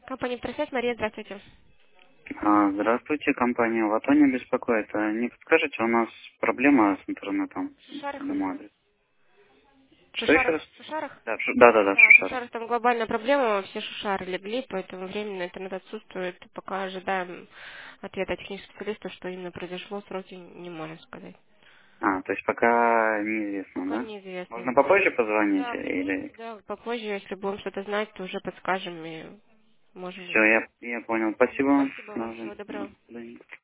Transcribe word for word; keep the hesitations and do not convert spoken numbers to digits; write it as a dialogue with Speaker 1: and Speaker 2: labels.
Speaker 1: Компания «Просвет», Мария, здравствуйте.
Speaker 2: А, Здравствуйте, компания Латония беспокоит. А Не подскажете, у нас проблема с интернетом
Speaker 1: В Шушарах
Speaker 2: по
Speaker 1: вы?
Speaker 2: моему адресу.
Speaker 1: В
Speaker 2: Что еще
Speaker 1: Шушарах?
Speaker 2: раз?
Speaker 1: В Шушарах?
Speaker 2: Да, в Шу- да, да, да, в
Speaker 1: Да, в
Speaker 2: Шушарах.
Speaker 1: Шушарах там глобальная проблема, все Шушары легли, поэтому временно интернет отсутствует. Пока ожидаем ответа технических специалистов, что именно произошло, сроки не можем сказать.
Speaker 2: А, то есть пока неизвестно,
Speaker 1: Пока
Speaker 2: да?
Speaker 1: неизвестно.
Speaker 2: Можно попозже позвонить
Speaker 1: Да,
Speaker 2: или...
Speaker 1: позвоните, да, попозже, если будем что-то знать, то уже подскажем и можем.
Speaker 2: Все, я, я понял. Спасибо вам.
Speaker 1: Спасибо вам,
Speaker 2: Да,
Speaker 1: всего
Speaker 2: да,
Speaker 1: доброго.
Speaker 2: до свидания.